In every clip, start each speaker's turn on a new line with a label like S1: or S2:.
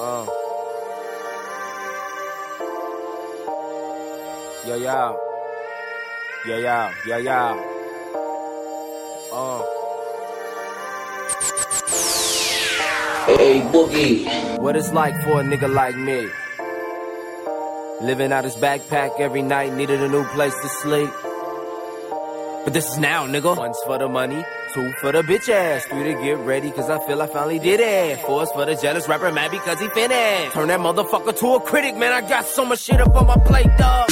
S1: Hey, Boogie.
S2: What it's like for a nigga like me. Living out his backpack every night, needed a new place to sleep. But this is now, nigga. 1's for the money, 2 for the bitch ass, 3 to get ready, cause I feel I finally did it. 4's for the jealous rapper, mad because he finished. Turn that motherfucker to a critic, man, I got so much shit up on my plate, dog.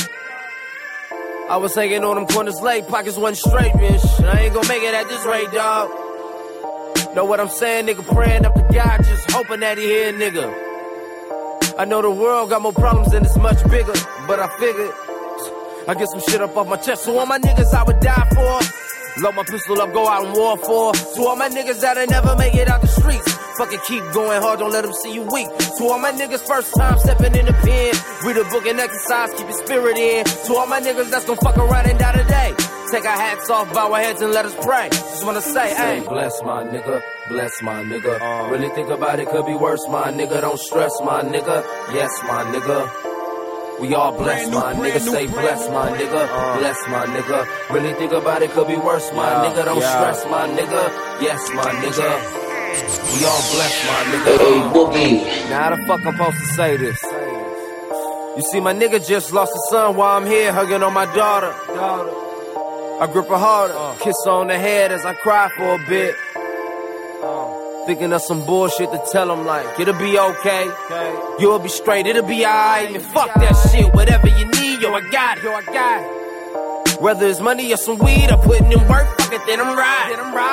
S2: I was hanging on them corners late, pockets wasn't straight, bitch. I ain't gonna make it at this rate, dog. Know what I'm saying, nigga? Praying up to God, just hoping that he hear, nigga. I know the world got more problems and it's much bigger, but I figured I get some shit up off my chest. So all my niggas I would die for, load my pistol up, go out and war for. To all my niggas that'll never make it out the streets, fucking keep going hard, don't let them see you weak. To all my niggas first time stepping in the pen, read a book and exercise, keep your spirit in. To all my niggas that's gon' fuck around and die today, take our hats off, bow our heads and let us pray. Just wanna say, hey, bless my nigga, bless my nigga. Really think about it, could be worse, my nigga. Don't stress, my nigga. Yes, my nigga. We all blessed, my nigga. Stay blessed, my nigga. Bless my nigga. Really think about it, could be worse, my nigga. Don't stress, my nigga. Yes, my nigga. We all blessed, my nigga.
S1: Hey, Boogie.
S2: Now how the fuck I'm supposed to say this? You see, my nigga just lost a son while I'm here hugging on my daughter. I grip her harder, kiss her on the head as I cry for a bit. Thinking of some bullshit to tell him like, it'll be okay. You'll be straight, it'll be alright. And fuck that shit, whatever you need, yo, I got it. Whether it's money or some weed or putting in work, fuck it, then I'm right.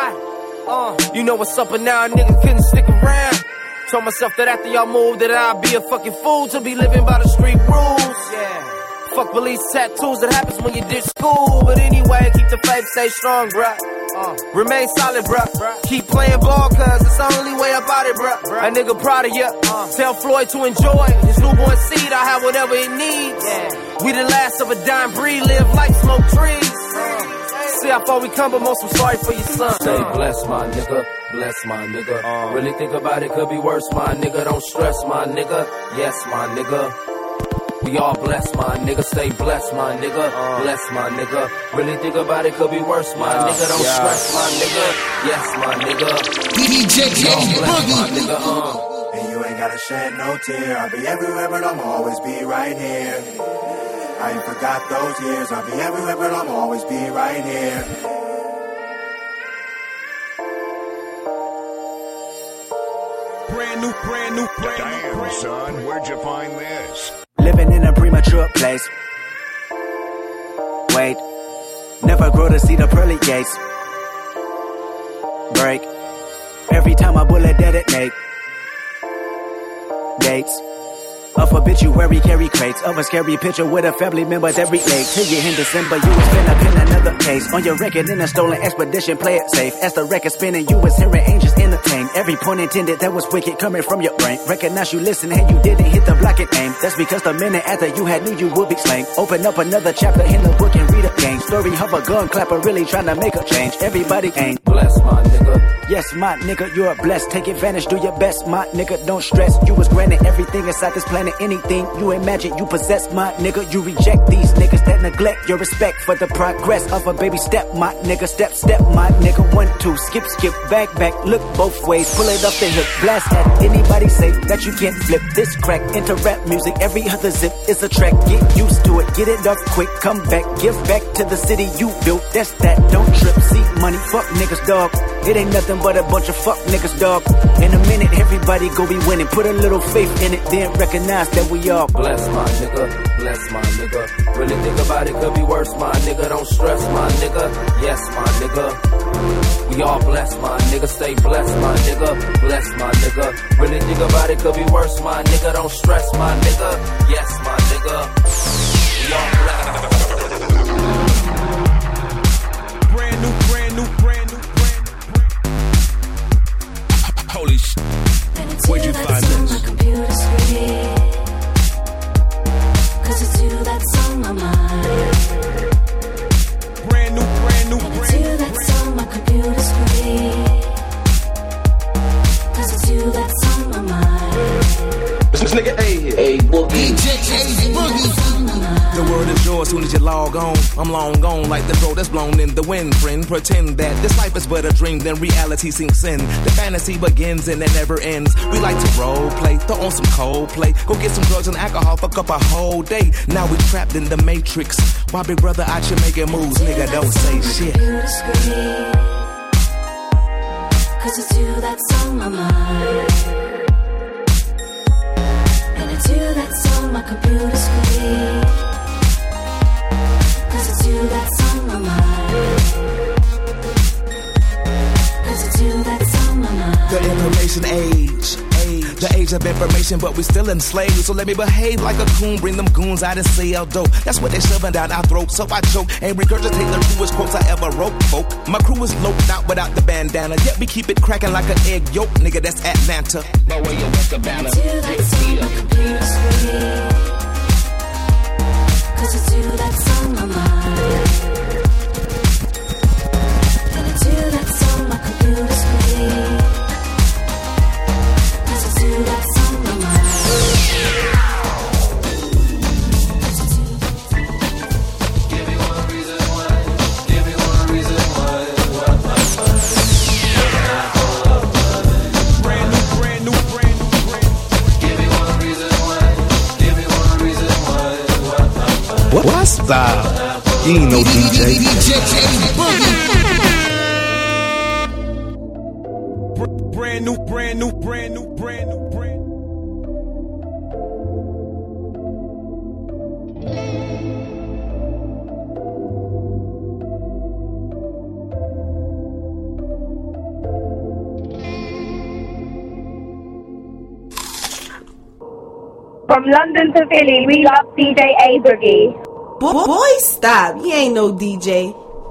S2: You know what's up, and now a nigga couldn't stick around. Told myself that after y'all moved that I'd be a fucking fool to be living by the street rules. Fuck police tattoos, that happens when you ditch school. But anyway, keep the faith, stay strong, bruh. Remain solid, bruh. Keep playing ball, cause it's the only way about it, bruh. A nigga proud of ya. Tell Floyd to enjoy his newborn seed. I have whatever it needs. We the last of a dying breed, live like smoke trees. See how far we come, but most I'm sorry for your son. Stay blessed, my nigga. Bless my nigga. Really think about it, could be worse, my nigga. Don't stress, my nigga. Yes, my nigga. We all blessed, my nigga. Stay blessed, my nigga. Bless my nigga. Really think about it, could be worse, my nigga. Don't stress, my nigga. Yes, my nigga.
S3: DJ
S2: Boogie.
S4: And you ain't gotta shed no tear. I'll be everywhere, but I'ma always be right here. I ain't forgot those years. I'll be everywhere, but I'ma always be right here.
S3: Brand new.
S5: Damn, son, where'd you find this?
S6: Living in a premature place. Wait, never grow to see the pearly gates. Break, every time a bullet detonate. Dates of obituary carry crates of a scary picture with a family members every late. Till you in December, you was finna pin another case on your record in a stolen expedition. Play it safe. As the record spinning, you was hearing angels entertain. Every point intended that was wicked coming from your brain. Recognize you listen and you didn't hit the block and aim. That's because the minute after you had knew you would be slain. Open up another chapter in the book and read a game. Story of a gun clapper really trying to make a change. Everybody ain't
S2: bless my nigga.
S6: Yes, my nigga, you're blessed. Take advantage, do your best, my nigga. Don't stress. You was granted everything inside this planet. Anything you imagine, you possess, my nigga. You reject these niggas that neglect your respect for the progress of a baby step, my nigga. Step, my nigga. 1, 2, skip, back, look both ways. Pull it up the hip, blast at anybody say that you can't flip this crack into rap music. Every other zip is a track. Get used to it, get it off quick. Come back, give back to the city you built. That's that. Don't trip, see money, fuck niggas, dog. It ain't nothing but a bunch of fuck niggas, dog. In a minute, everybody go be winning. Put a little faith in it, then recognize that we all
S2: bless my nigga, bless my nigga. Really think about it, could be worse, my nigga. Don't stress, my nigga. Yes, my nigga. We all blessed, my nigga. Stay blessed, my nigga. Bless my nigga. Really think about it, could be worse, my nigga. Don't stress, my nigga. Yes, my nigga. We all blessed.
S3: Brand new. Holy shit. Where'd you find this?
S7: Cause it's you that's on my mind.
S3: Brand new.
S7: And it's you that's on my computer screen. Cause it's you that's on my mind.
S8: as soon as you log on. I'm long gone like the throw that's blown in the wind, friend. Pretend that this life is but a dream, then reality sinks in. The fantasy begins and it never ends. We like to role play, throw on some Coldplay, go get some drugs and alcohol, fuck up a whole day. Now we trapped in the matrix. Why big brother out here making moves, nigga, don't say shit.
S7: Cause it's you that's on my mind. And it's you that's on my computer screen. Cause it's you that's on my mind. Cause it's you that's on my mind.
S8: The information age. The age of information, but we still enslaved. So let me behave like a coon, bring them goons out and sell dope. That's what they shoving down our throats, so I choke and regurgitate the truest quotes I ever wrote, folk. My crew is loped out without the bandana, yet we keep it cracking like an egg yolk, nigga, that's Atlanta.
S1: By way of West Cabana.
S7: It's you that's on my computer screen. Cause it's you that's on my mind. And it's you that's on my computer screen. That's on my mind.
S2: Give me one reason why. Give me one reason why.
S3: Brand new.
S2: Give me one reason why. Give me one reason why.
S9: What's that? You ain't no DJ.
S3: Brand new.
S10: From London to Philly, we love DJ A Boogie.
S11: Boy, stop. He ain't no DJ.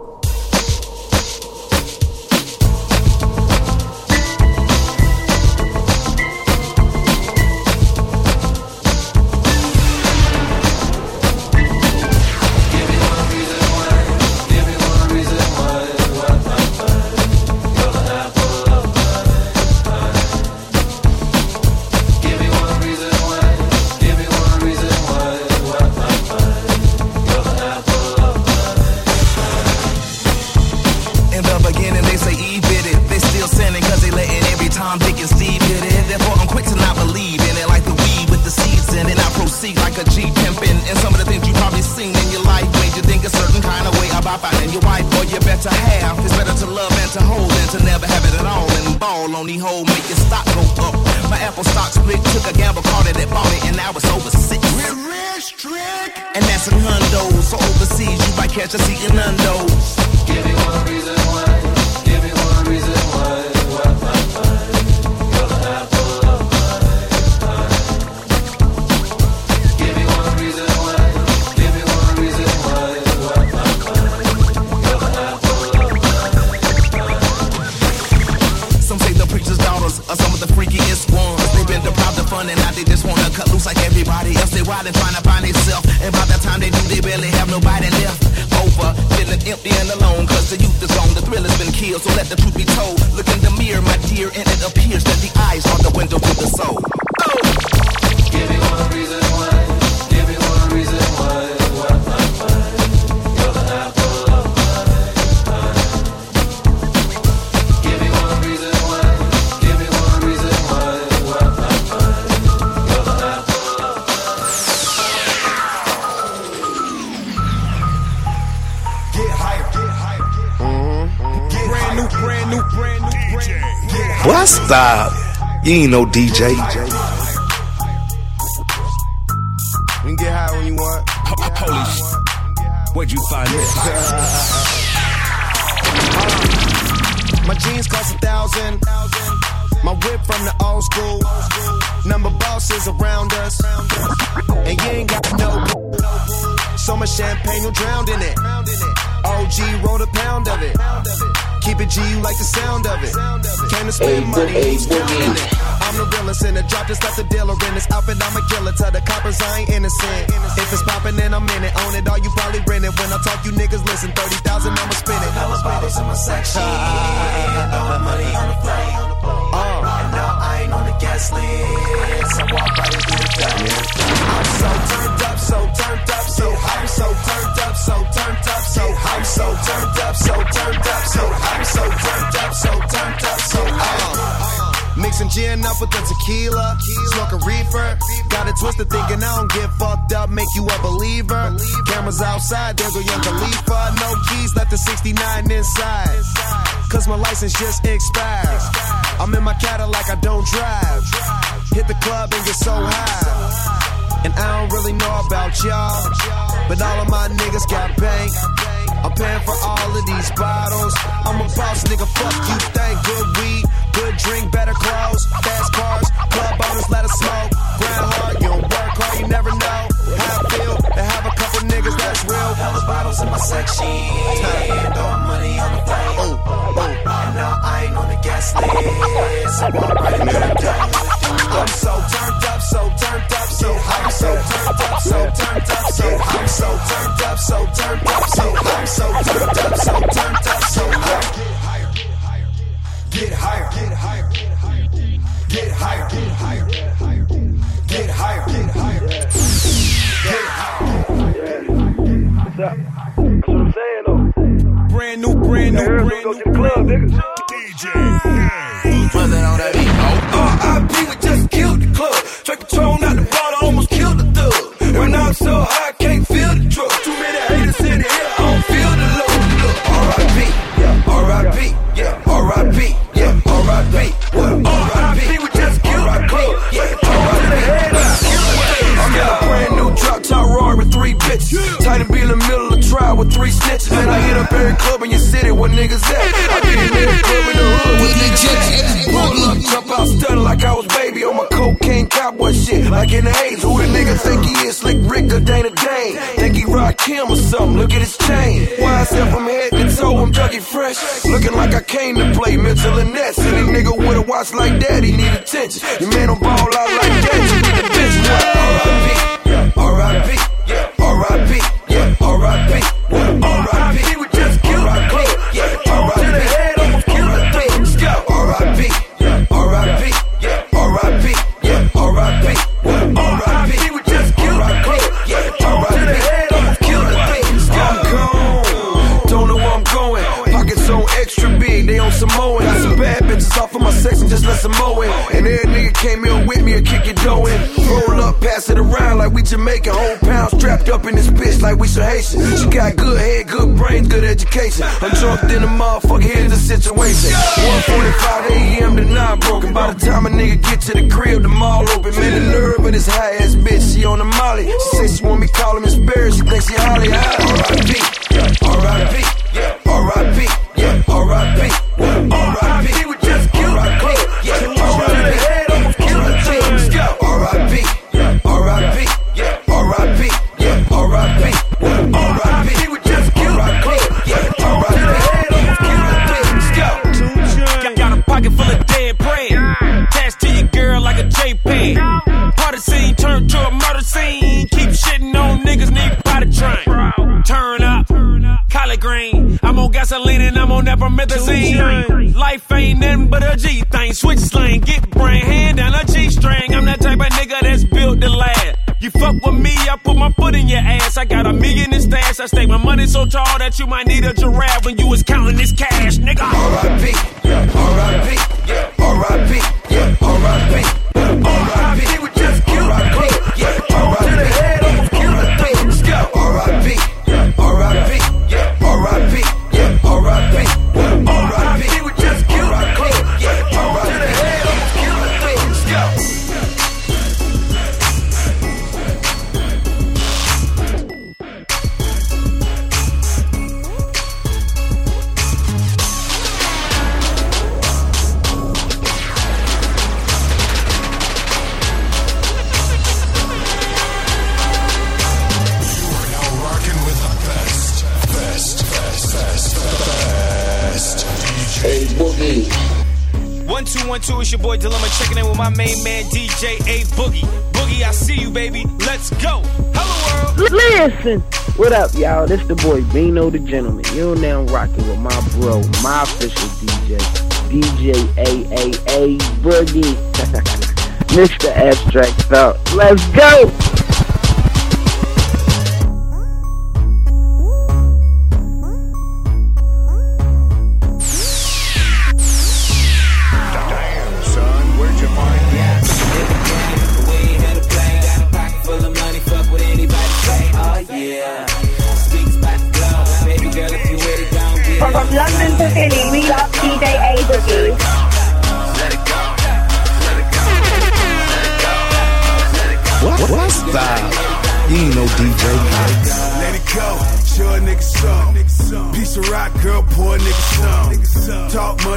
S9: What's that? You ain't no DJ.
S3: We can get high when you want.
S5: Holy shit. Where'd you find this?
S3: My jeans cost $1,000. My whip from the old school. Number bosses around us. And you ain't got no. So much champagne, you drowned in it. OG wrote a pound of it. Keep it G, you like the sound of it. Came to spend money, who's counting it? I'm the realest in the drop, just like the dealer in this outfit. I'm a killer, tell the coppers I ain't innocent. If it's poppin', then I'm in it. Own it all, you probably rent it. When I talk, you niggas listen. 30,000, I'ma spin it.
S4: $100 bottles in my section. All the money on the floor. And now I ain't on the guest list. I walk right into the club. I'm so turned up, so high, so turned
S3: so turned up, so turned up, so I'm so turned up, so turned up, so mixing gin up with the tequila, smoking reefer. Got it twisted thinking I don't get fucked up, make you a believer. Cameras outside, there go Young Khalifa. No keys, left the 69 inside, cause my license just expired. I'm in my Cadillac, I don't drive. Hit the club and get so high. And I don't really know about y'all, but all of my niggas got bank. I'm paying for all of these bottles. I'm a boss, nigga, fuck you think. Good weed, good drink, better clothes, fast cars, club owners, let us smoke. Grind hard, you don't work hard, you never know how I feel to have a couple niggas that's real. Hella bottles in my section, throwing money on the floor. And now I ain't on the guest list, so walk right into the door. I'm so turned up, so turned up, so I'm so turned up, so turned up, so I'm so turned up, so turned up, so I'm so turned up, so turned up, so get higher, get higher, get higher, get higher, get higher, get higher, get higher, get higher. What's up? That's what I'm saying though. Brand new club, nigga. DJ,
S2: run that on that beat.
S3: R.I.P. we just killed the club. Drake Patron out the bottle, almost killed the thug. And I'm so high, I can't feel the drug. Too many haters in the air, I don't feel the love. R.I.P. Yeah, R.I.P. Yeah, R.I.P. Yeah, R.I.P. What? R.I.P. we just killed the club. Yeah, R.I.P. I got a brand new drop top Rory with 3 bitches. Tight and be in the middle of the trial with 3 snitches. Man, I hit up every club in your city where niggas at. I be in every club in the hood with niggas at. Pull up, jump out, stutter like I was baby on my cocaine cowboy shit. Like in the 80s, who the nigga think he is? Slick Rick or Dana Dane? Think he rock him or something? Look at his chain. YSL from head to toe, I'm Dougie Fresh. Looking like I came to play Mitchell and Ness. Any nigga with a watch like that, he need attention. Your man don't ball out like that, you need a bitch. R.I.P. Yeah, R.I.P. Yeah, R.I.P. Yeah, R.I.P. What? R.I.P. we just killed the club. Yeah, R.I.P. to the head, almost killed the thing. Let's go. R.I.P. Yeah, R.I.P. Yeah, R.I.P. Yeah, R.I.P. What? R.I.P. we just killed the club. Yeah, R.I.P. to the head, almost killed the thing. Let's go. I'm gone. Don't know where I'm going. Pockets on extra big, they on Samoan. Got some bad bitches off of my section, just let some mow in. And every nigga came in with me and kick your dough in. Roll up, pass it around like we Jamaican. Whole pound strapped up in this bitch like we some Haitian. She got good head, good brains, good education. I'm drunk in the motherfucker, here's the situation. 1:45 a.m. to 9 broken. By the time a nigga get to the crib, the mall open. Man, the nerve of this high ass bitch, she on the molly. She say she want me call him Miss Barry, she thinks she Holly high. R.I.P. Yeah, R.I.P. Yeah, R.I.P. Yeah, R.I.P. What? R.I.P. we just killed the club. Yeah, R.I.P. to the head, almost killed the team. Let's go. R.I.P. Yeah, R.I.P. Yeah, R.I.P. Yeah, R.I.P. What? R.I.P. we just killed the club. Yeah, R.I.P. to the head, almost killed the team. Let's go. Got a pocket full of dead bread. Attached to your girl like a JPEG. Party scene turned to a murder scene. Keep shitting on niggas, need body train. Turn up, collard green. I'm on gasoline and I'm on that promethazine. Life ain't nothing but a G thing. Switch slang, get brain, hand down a G string. I'm that type of nigga that's built to last. You fuck with me, I put my foot in your ass. I got $1 million in stash. I stake my money so tall that you might need a giraffe when you was counting this cash, nigga. R.I.P. Yeah, R.I.P. Yeah, R.I.P. Yeah, R.I.P. R.I.P. we just killed the club. Yeah, R.I.P. to the head, almost killed the thing. Let's go. R.I.P. Yeah, R.I.P. Yeah, R.I.P. Yeah, R.I.P. R.I.P. we just killed the club. Yeah, R.I.P. to the head, almost killed the thing. Let's go.
S1: A Boogie.
S12: 1212, it's your boy Dilemma checking in with my main man DJ A Boogie. Boogie, I see you, baby. Let's go. Hello world.
S13: Listen, what up, y'all? This the boy Bino the Gentleman. You're now rocking with my bro, my official DJ, DJ A Boogie, Mr. Abstract Thought. Let's go.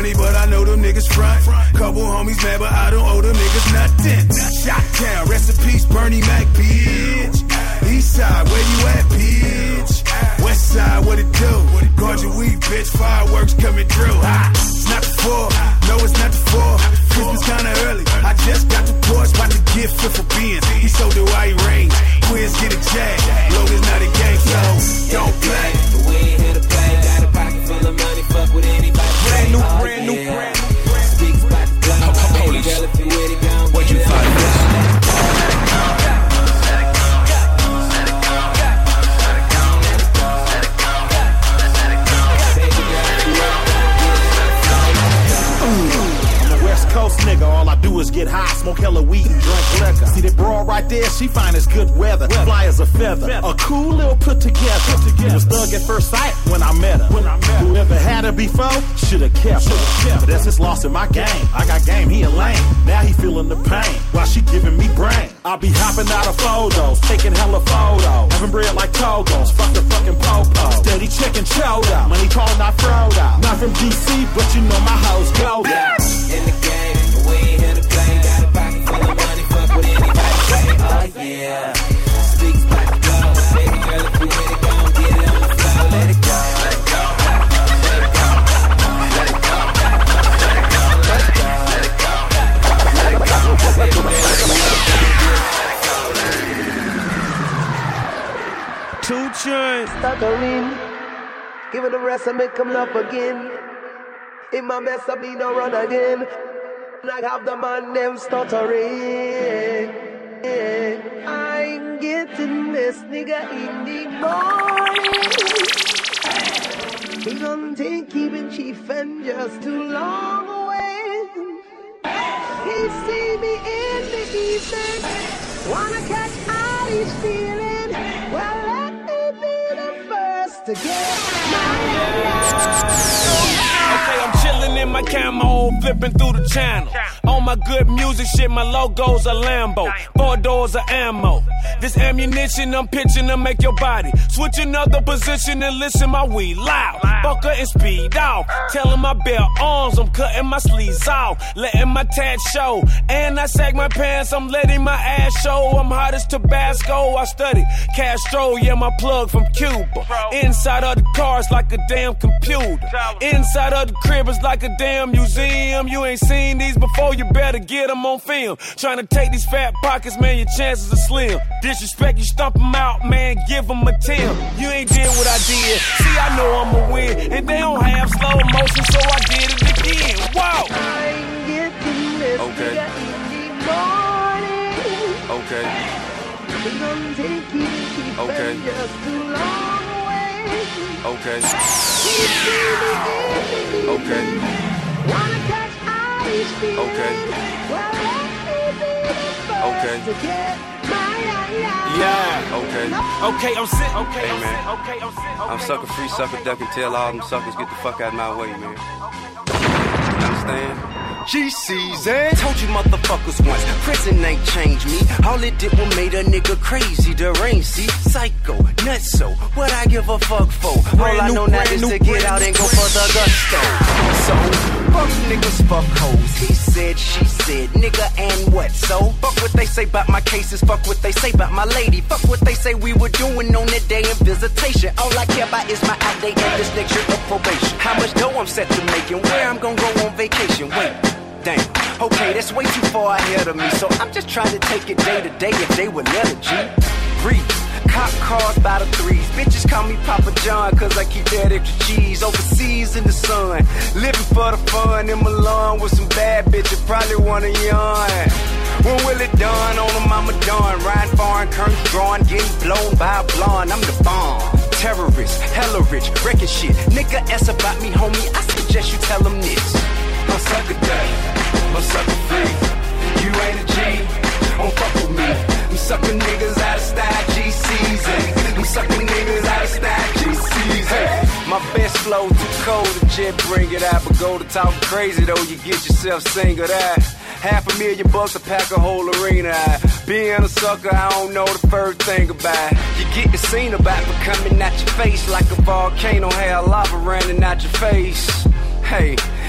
S14: me, but I know them niggas front. Couple homies mad, but I don't owe them niggas nothing. Shot town, rest in peace, Bernie Mac, bitch. East side, where you at, bitch? West side, what it do? Guard your weed, bitch, fireworks coming through. It's not the 4, no, it's not the 4. Christmas kinda early, I just got the Porsche, about to get fit for being. He sold the white range, quiz get a jag. Load is not a game, so don't play.
S2: But we ain't here to play, got a pocket full of money, fuck with anybody.
S12: Brand new.
S2: Speaks about the blood, baby girl, if you with it, gon'
S12: What you find this?
S15: Coast nigga, all I do is get high, smoke hella weed and drink liquor. See that broad right there? She fine as good weather, fly as a feather, a cool little put together. It was thug at first sight when I met her. Whoever had her before shoulda kept her. But that's just lost in my game. I got game, he a lame. Now he feeling the pain while she giving me brain. I be hopping out of photos, taking hella photos, having bread like Togos. Fuck the fucking popo, steady checking Chodo. Money tall, not Frodo. Not from DC, but you know my house go down.
S2: in the game. But we ain't here to play. Got a pocket full of money, fuck with anybody say. Oh yeah. Speaks about the blow. Baby girl, if you with it, gon' get it on the floor. Let it go. Let it go. Let it go. Let it go. Let it go. Let it go. Let it go. Let it go. Baby girl, if you with it, gon' get it.
S12: 2 Chainz.
S16: Stuttering. Give it the rest and make them laugh again. In my mess I be no run again. Like have the man them stuttering. I'm getting this nigga in the morning. He don't think keeping chief and just too long away. He see me in the evening. Wanna catch all he's feeling. Well, let me be the first to get my
S12: Okay, I'm chillin' in my camo, flipping through the channel. On my good music shit, my logo's a Lambo. 4 doors of ammo. This ammunition I'm pitching to make your body switch another position and listen my weed loud. Fucker and speed off. Telling my bare arms I'm cutting my sleeves off. Letting my tat show. And I sag my pants, I'm letting my ass show. I'm hot as Tabasco. I study Castro, yeah, my plug from Cuba. Inside of the car is like a damn computer. Inside of the crib is like a damn museum. You ain't seen these before, you better get them on film. Trying to take these fat pockets, man, your chances are slim. Disrespect, you stomp them out, man, give them a 10. You ain't did what I did. See, I know I'ma win. And they don't have slow motion, so I did it again. Wow!
S16: I'm getting this
S2: Okay.
S16: nigga in the morning.
S2: Okay.
S16: He don't think keep
S2: Okay.
S16: and just too long away.
S2: Okay.
S16: He see me in the evening.
S2: Okay.
S16: Wanna catch all he's feeling.
S2: Okay.
S16: Well, let me be the first
S2: Okay.
S16: to get my
S12: Yeah.
S2: Okay.
S12: Okay, I'm sitting. Okay,
S2: Hey,
S12: I'm
S2: man.
S12: sitting. Okay, I'm sitting.
S2: I'm sucker free, sucker duck, and tell all them suckers get the fuck out of my way, man. You understand?
S17: G-Season. Told you motherfuckers once, prison ain't changed me. All it did was made a nigga crazy, deranged, see? Psycho, nutso, what I give a fuck for? All I know now is to get out and go for the gusto. So, fuck niggas, fuck hoes. He said, she said, nigga, and what? So, fuck what they say about my cases, fuck what they say about my lady. Fuck what they say we were doing on that day of visitation. All I care about is my out day and this next year of probation. How much dough I'm set to make and where I'm gonna go on vacation. Wait. Damn, okay, that's way too far ahead of me. So I'm just trying to take it day to day if they would let it, G. Breathe. Cop cars by the threes. Bitches call me Papa John, cause I keep that extra cheese. Overseas in the sun. Living for the fun in Milan with some bad bitches. Probably wanna yawn. When will it dawn on them? I'm a dawn. Riding foreign curtains drawn. Getting blown by a blonde. I'm the bomb. Terrorist, hella rich, wrecking shit. Nigga ask about me, homie. I suggest you tell them this. I'm sucker daddy, I'm sucker free. You ain't a G, don't fuck with me. I'm sucking niggas out of style, G-Season. I'm sucking niggas out of style, G-Season. My best flow too cold to jet bring it out. But go to talking crazy though, you get yourself singled out. $500,000 to pack a whole arena out. Being a sucker, I don't know the first thing about. You get the scene about for coming at your face like a volcano. Had lava running out your face. Hey,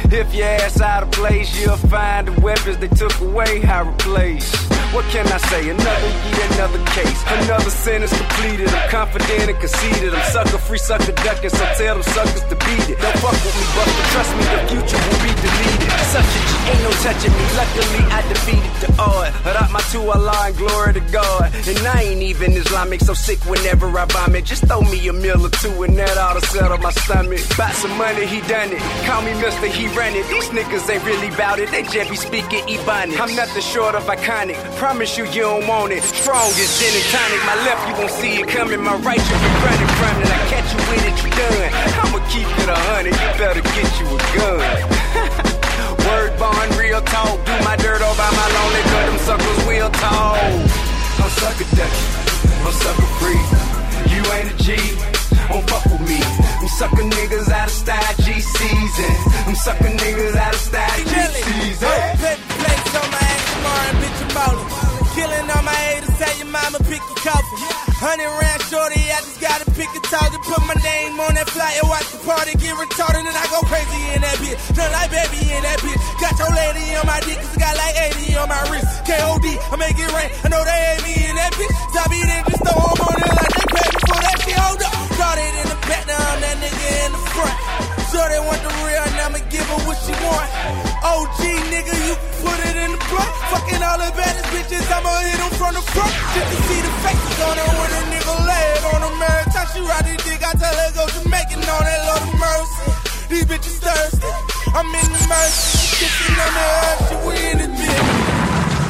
S17: If your ass out of place, you'll find the weapons they took away, I replace. What can I say? Another year, another case. Another sentence completed. I'm confident and conceited. I'm sucker free, sucker ducking, so tell them suckers to beat it. Don't fuck with me, but trust me, the future will be deleted. Such a G, ain't no touching me. Luckily, I defeated the odd. Rahmat to Allah and glory to God. And I ain't even Islamic, so sick whenever I vomit. Just throw me a meal or two and that ought to settle my stomach. Bought some money, he done it. Call me Mr. He run it. These niggas ain't really bout it. They just be speaking Ebonics. I'm nothing short of iconic. Promise you, you don't want it. Strong as gin and tonic. My left, you won't see it coming. My right, you be running from it. I catch you with it, you done. I'ma keep it 100. You better get you a gun. Word bond, real talk. Do my dirt all by my lonely, cause them suckers will talk. I'm sucker ducky. I'm sucker free. You ain't a G. Don't fuck with me. I'm sucking niggas out of style G-season. I'm sucking niggas out of style G-season.
S18: Put the plates on my ass tomorrow and bitch, I'm ballin'. Killing all my haters, tell your mama pick your coffin. 100 round shorty, I just gotta pick a target. Put my name on that flyer, watch the party get retarded, and I go crazy in that bitch. Look like baby in that bitch. Got your lady on my dick, cause I got like 80 on my wrist. KOD, I make it rain. I know they hate me in that bitch. So I be there, just throw them on it like they pay me for that shit. Hold up. Started in the back, now I'm that nigga in the front. Sure they want the real, and I'ma give her what she want. OG nigga, you can put it in the blunt. Fucking all the baddest bitches, I'ma hit them from the front. Just to see the faces on her when a nigga laid on her. Every time she ride the dick, I tell her go Jamaican on that Lord of mercy. These bitches thirsty, I'm in the mercy. Kissing on the earth, she we in the bitch.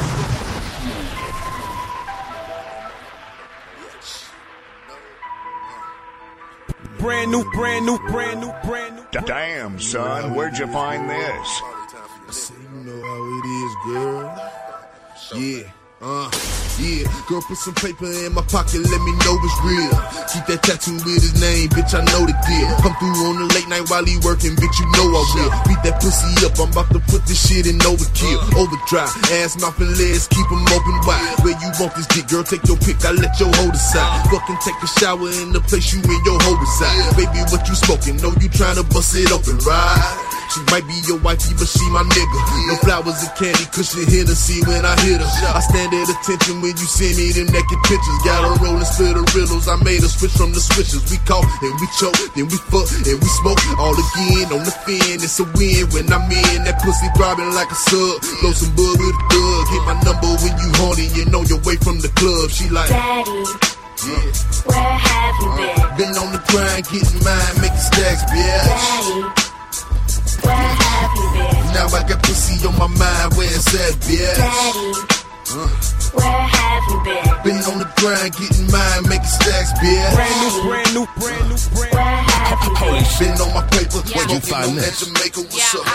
S12: Brand new, brand new, brand new, brand new.
S5: Damn, son, where'd you find this?
S14: You know how it is, girl. Yeah. Yeah, girl, put some paper in my pocket, let me know it's real. Keep that tattoo with his name, bitch, I know the deal. Come through on the late night while he working, bitch, you know I will. Beat that pussy up, I'm about to put this shit in overkill. Overdrive, ass, mouth, and legs, keep them open wide. Where you want this dick, girl, take your pick, I let your hoe decide. Fucking take a shower in the place you in your hoe reside. Baby, what you smoking? Know you tryna bust it open, right? She might be your wifey, but she my nigga. No flowers and candy, cushion Hennessy when I hit her. I stand at attention when you send me them naked pictures. Got her rolling split of riddles. I made her switch from the switches. We call and we choke, then we fuck and we smoke. All again on the fin, it's a win. When I'm in, that pussy throbbing like a sub. Blow some bud with a thug. Hit my number when you horny and on your way from the club. She like,
S7: Daddy, where have you been?
S14: Been on the grind, getting mine, making stacks, bitch.
S7: Daddy, where have you been?
S14: Now I got pussy on my mind, where it's at, bitch.
S7: Daddy, where have you been?
S14: Been on the grind, getting mine, making stacks, bitch.
S12: Brand new, brand new, brand new, brand new.
S7: Where have you been?
S14: Been on my paper,
S9: Where'd you find this?
S14: Jamaica, what's up?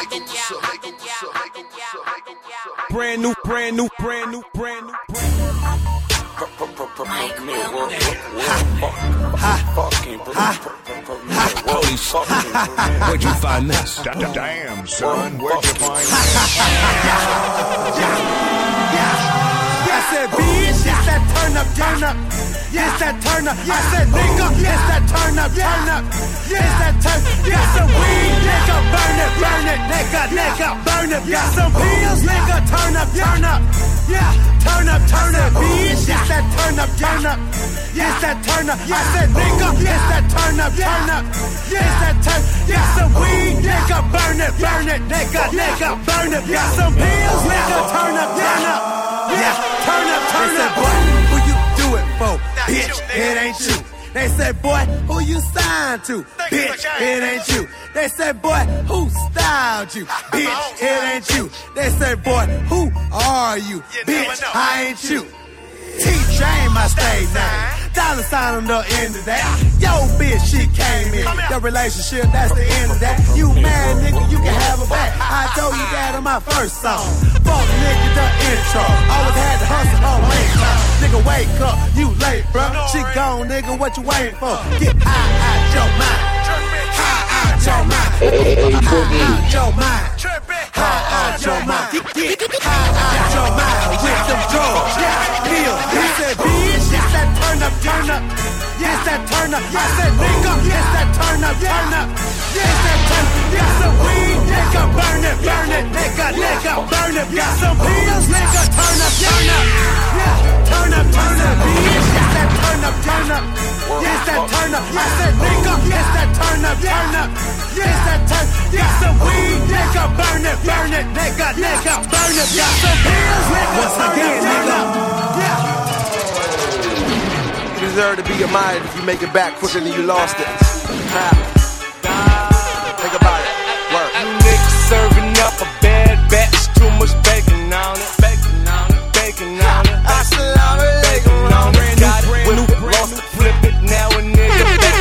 S12: Brand new, brand new, brand new, brand new, brand new.
S9: Holy shit. Where'd you find this?
S5: Damn, son, where'd you find this?
S18: I said, bitch, it's that turn up, turn up. It's that turn up. I said, nigga, it's that turn up, turn up. It's that turn. Got some weed, nigga, burn it, nigga, burn it. Got some pills, nigga, turn up, turn up. Yeah, turn up, bitch. It's that turn up, turn up. It's that turn up. I said, nigga, it's that turn up, turn up. It's that turn. Got some weed, nigga, burn it, nigga, burn it. Got some pills, nigga, turn up, turn up. Yeah, turn up, boy, who you do it for? Bitch, it ain't you. They say, boy, who you signed to? Bitch, it ain't you. They say, boy, who styled you? Bitch, it ain't you. They say, boy, who are you? Bitch, I ain't you. T-Train my stage name. Dollar sign on the end of that. Yo, bitch, she came in. The relationship, that's the end of that. You mad, nigga, you can have her back. I told you that on my first song. Fuck, nigga, the intro. Always had to hustle all late time. Nigga, wake up, you late, bro. She gone, nigga, what you waiting for? Get high out your mind. High out your mind. High out your mind. High out your mind. Get high out your mind with them drugs. Yeah, he said, bitch, it's that turn up, turn up. Yes, that turn up. I said, nigga, it's that turn up. It's that turn. Got some weed, nigga, burn it, nigga, burn it. Got some pills, nigga, turn up. Yeah, turn up, bitch. It's that turn up. It's that turn up. I said, nigga, it's that turn up. It's that turn. Got some weed, nigga, burn it, nigga, burn it. Got some pills, nigga,
S2: once again, nigga.
S18: Yeah.
S2: You deserve to be admired if you make it back quicker than you lost it. Think about it. Work.
S12: You niggas serving up a bad batch, too much bacon on it.
S2: Assalamu alaikum.
S12: Got it, whip it, lost it, flip it, now a nigga back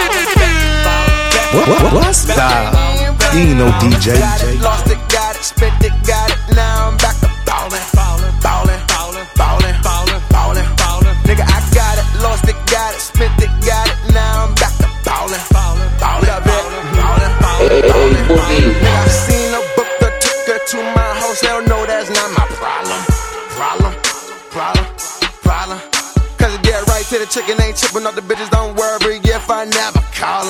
S12: to ballin'.
S9: What style? You ain't no DJ.
S2: Lost it, got it, spent it, got it. Now I'm back to ballin'. Nigga, I got it, lost it, got it, spent it, got it. Now I'm back to ballin'. Nigga, I seen her book her, took her to my house. Hell no, that's not my problem. Cause I get right to the chicken, ain't chippin' off the bitches. Don't worry if I never call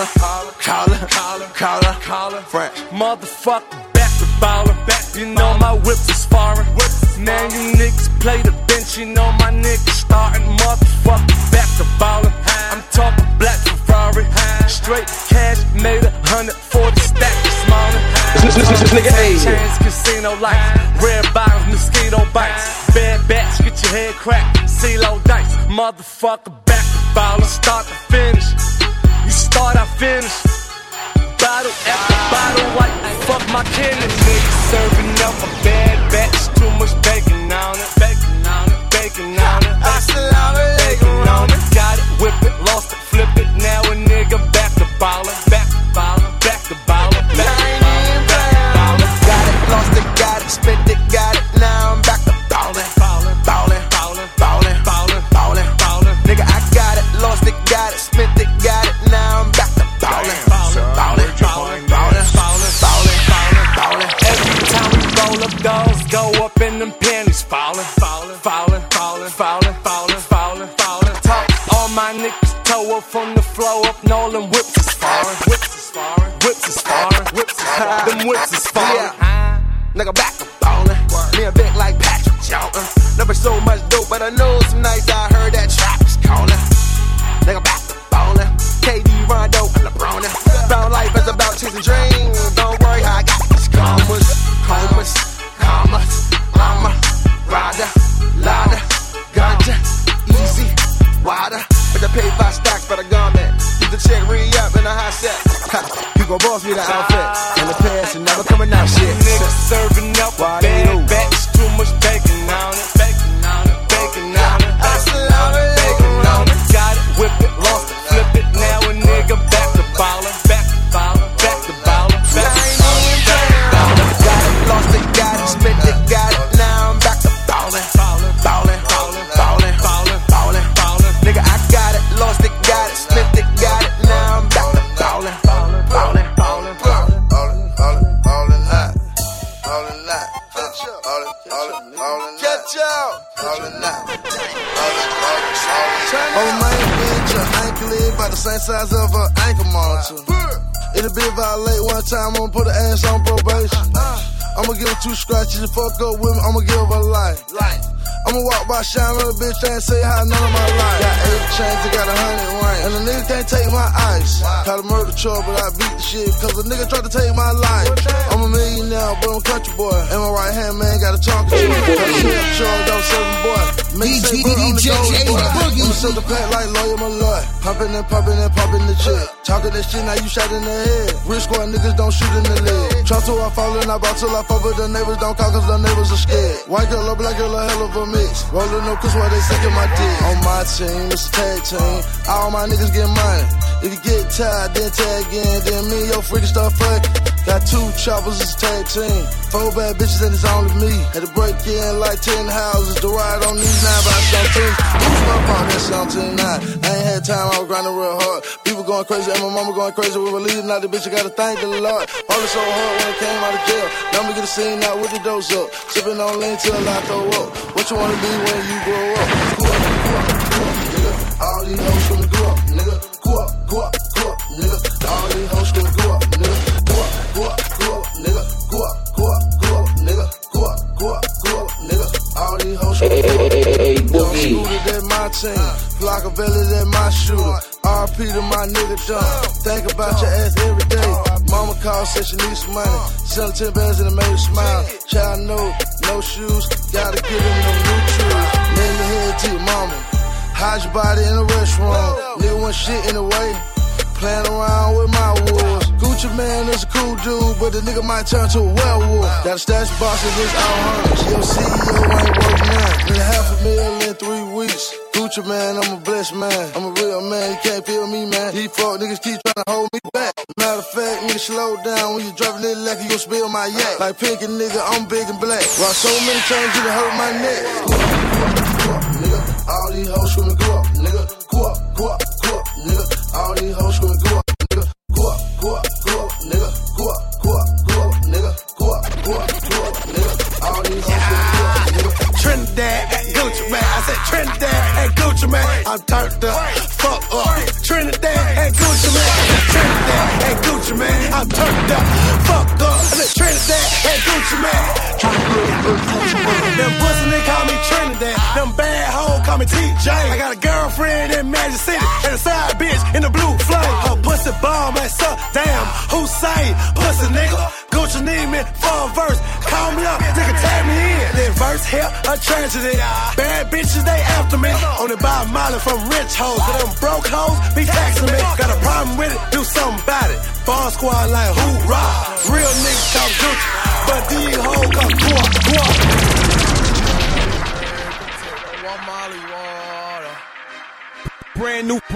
S2: her. Friend.
S12: Motherfucker, back to ballin'. You know my whips is foreign. Man, you niggas play the bench. You know my niggas starting. Motherfucker, back to ballin'. I'm talking black Ferrari. Straight cash, made 140 stacks this morning.
S2: This nigga A.
S12: Chains, casino lights, red bottles, mosquito bites. Bad batch, get your head cracked. CeeLo dice, motherfucker, back to ballin'. Start to finish. You start, I finish. Bottle after bottle, white, fuck my kidney. Niggas serving up a bad batch, too much bacon on it.
S2: Assalamu alaikum.
S12: Got it, whip it, lost it, flip it. Now a nigga back to ballin'.
S2: Got it, lost it, got it, spent it, got it. Now I'm back to ballin'. Nigga, I got it, lost it, got it, spent it, got it. Now I'm back to ballin'.
S12: Every time we roll up, dogs go up in them panties. Fallin'. Talk, all my niggas toe up from the floor up. And all them whips is foreign. Them whips is foreign.
S2: Yeah. Nigga, back to ballin'. Me a bit like Patrick Jordan. Never so much dope, but I know some nights I heard that trap is callin'. Nigga, back to ballin'. KD, Rondo, and LeBron. Found life is about chasing dreams. Don't worry, I got these commas, llama, rider, ladder, ganja, easy, water. But I paid 5 stacks for the garment. Use the check, re-up in a high set. You gon' boss me the outfit. In the past, you never coming out shit.
S12: Niggas serving up a bad batch, too much bacon on it.
S2: Assalamu alaikum.
S12: Got it, whip it, lost it, flip it. Now a nigga back to ballin'.
S2: Got it, lost it, got it, spent it, got it. Now I'm back to ballin'. Nigga, I got it, lost it, got it, spent it, got it. Now I'm back to ballin'. Catch out.
S19: Oh man, bitch, your ankle is about the same size of an ankle monitor. It'll be violate one time, I'ma put her ass on probation. I'ma give her 2 scratches, you fuck up with me, I'ma give her life. I'ma walk by shine on a bitch, ain't say hi none of my life. Got 80 chains, I got 100 rings. And the nigga can't take my ice. Caught a murder charge, but I beat the shit, cause the nigga tried to take my life. I'm a millionaire, but I'm a country boy. And my right hand man got a chunk of shit. Cause the shit charged out 7 boy. Make say, bro, I'm the golden boy. I'ma sell the pack like lawyer, my lord. Pumping and popping the shit. Talking that shit, now you shot in the head. Rich squad niggas don't shoot in the leg. Try till I fall and I bought till I fall, but the neighbors don't call cause the neighbors are scared. White girl, or black girl, a hell of a mix. Rollin' up cause why they suckin' my dick. On my team, it's a tag team. All my niggas get money. If you get tired, then tag in. Then me and your freakin' start fucking. Got 2 choppers, it's a tag team. 4 bad bitches and it's only me. Had to break in like 10 houses to ride on these 9 by 17. Who's my phone? That's 17 9. I ain't had time, I was grinding real hard. People going crazy and my mama going crazy. We were leading out the bitch, I gotta thank the Lord. All so hard when it came out of jail. Now me get a scene out with the dose up. Sipping on lean till I throw up. What you wanna be when you grow up? Nigga. All these hoes finna grow up, nigga. Grow up. team. Flockavelli, that my shooter. RP to my nigga John. Think about your ass every day. Mama called, said she needs some money. Sell 10 bands and it made her smile. Child no shoes. Gotta give him no new shoes. Name the head to your mama. Hide your body in a restroom. Nigga want shit in the way. Playing around with my wolves. Gucci man is a cool dude, but the nigga might turn to a werewolf. Got a stash box of his all hundreds. Your CEO ain't working now. Need $500,000 in 3 weeks. Gucci man, I'm a blessed man. I'm a real man, you can't feel me, man. These fuck niggas keep trying to hold me back. Matter of fact, nigga, slow down. When you driving it like you gon' spill my yak. Like pink and nigga, I'm big and black. Rock so many times you done hurt my neck. Nigga, all these hoes screaming, go up, nigga. Go up, nigga. All these hoes screaming, go up, nigga. Go up, nigga. Go up, nigga. Go up, nigga. All these hoes screaming, go up, nigga.
S18: Trinidad and Gucci man, I said Trinidad and Gucci man, I'm turned up, fuck up. Trinidad and Gucci man, Trinidad and Gucci man, I'm turned up, fuck up. I said Trinidad and Gucci man. Them pussy niggas call me Trinidad, them bad hoes call me TJ. I got a girlfriend in Magic City and a side bitch in the blue flame. Her pussy bomb ass up, damn, Hussein, pussy nigga. Gucci need me for a verse, call me up, nigga tag me in. Then verse here, a tragedy. Bad bitches, they after me. Only buy a Molly from rich hoes, but them broke hoes be taxing me. Got a problem with it, do something about it. Ball squad like hoorah. Real niggas talk Gucci, but these hoes come guap. Brand new.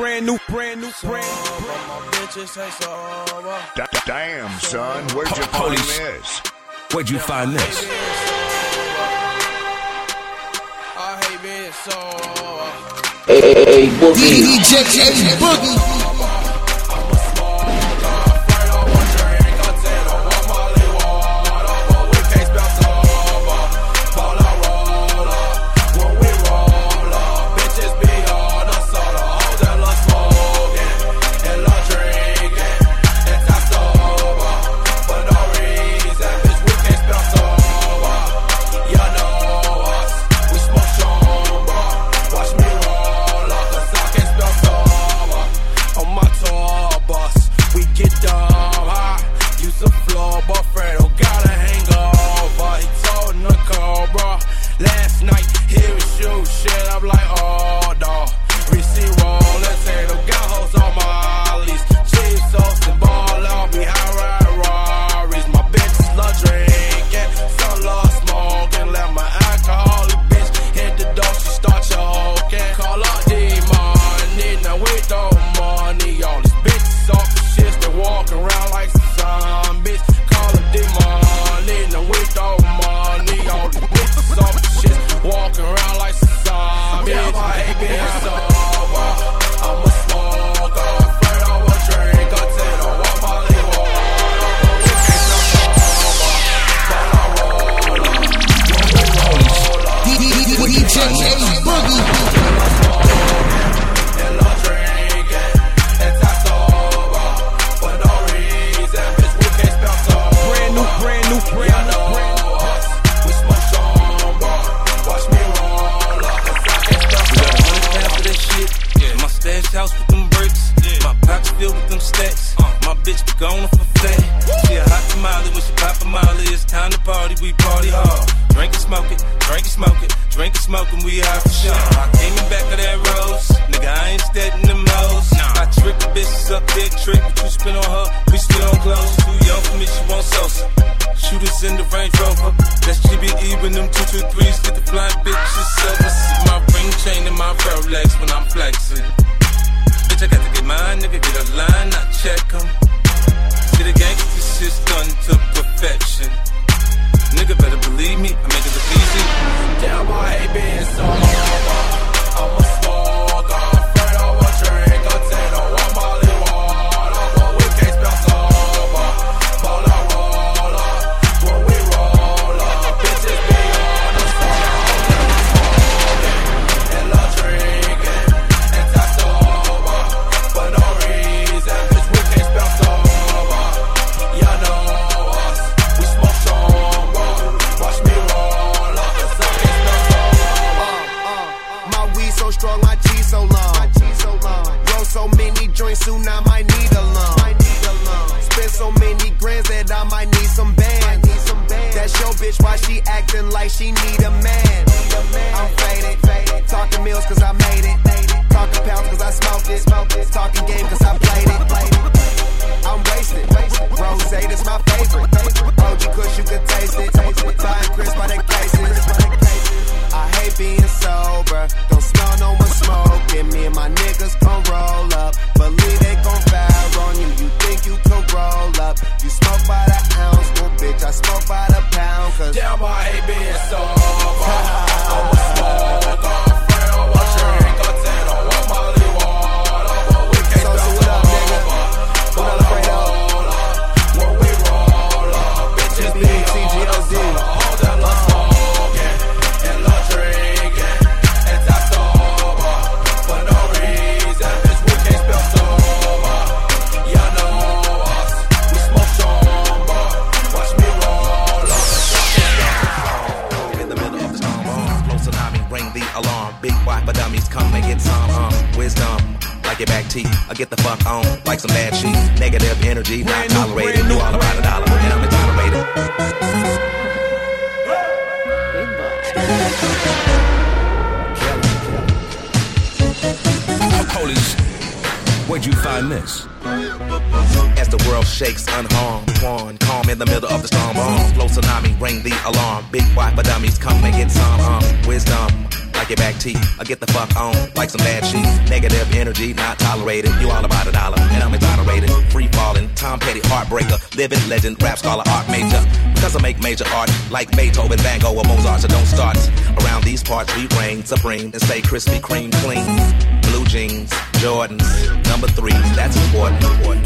S5: Damn, son, where'd you find this?
S8: Where'd you find this?
S1: Hey, Boogie. DJ Boogie.
S3: she acting like she need a man. I'm faded, talking meals cause I made it. Talking pounds cause I smoked it. Talking game cause I played it. I'm wasted. Rose, that's my favorite. OG Kush, you can taste it. Buying crisp by the cases. I hate being sober. Don't smell no one smoking. Me and my niggas gon' roll up. Believe they gon' fire on you. You think you can roll up. You smoke by the ounce. Well, bitch, I smoke by the pound. Cause damn, I hate being sober. I'm a smoker.
S8: Get back to you. I get the fuck on like some bad shit. Negative energy, not tolerated. You all about $1, and I'm exonerated.
S9: Police, where'd you find this?
S8: As the world shakes unharmed, one calm in the middle of the storm. Flow tsunami, ring the alarm. Big white for dummies, come and get some wisdom. I get back to you. I get the fuck on like some bad shit. Negative energy, not tolerated. You all about $1, and I'm exonerated. Free falling, Tom Petty, heartbreaker, living legend, rap scholar, art major. Because I make major art like Beethoven, Van Gogh, or Mozart. So don't start. Around these parts, we reign supreme and stay crispy, cream clean. Blue jeans, Jordans, number 3. That's important.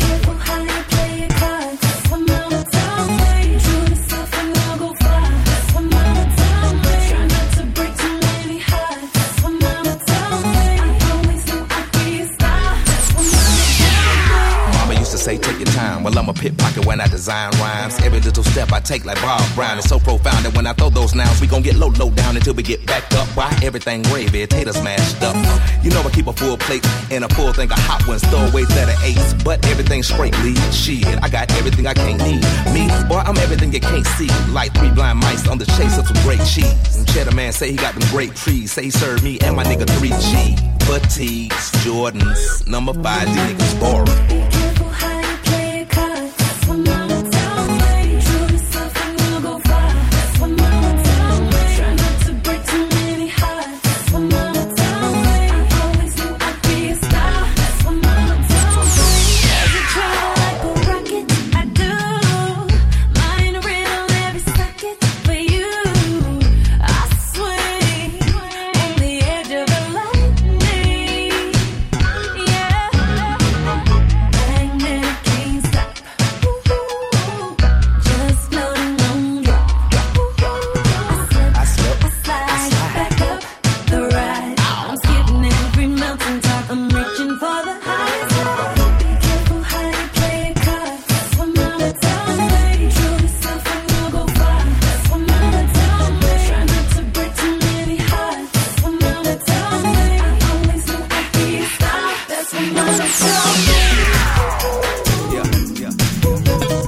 S8: Say take your time, well I'm a pickpocket when I design rhymes. Every little step I take like Bob Brown is so profound that when I throw those nouns, we gon' get low down until we get backed up. Why everything gravy, tater smashed up. You know I keep a full plate and a full thing of hot ones, throwaways that are 8s, but everything's straight lead. Shit, I got everything I can't need. Me, boy, I'm everything you can't see. Like 3 blind mice on the chase of some great cheese. And Cheddar Man say he got them great trees. Say he served me and my nigga 3G. Fatigues, Jordans, number 5, these niggas boring.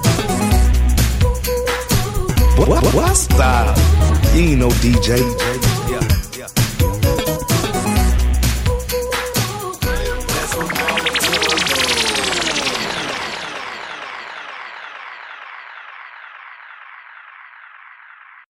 S9: What's up? You ain't no DJ.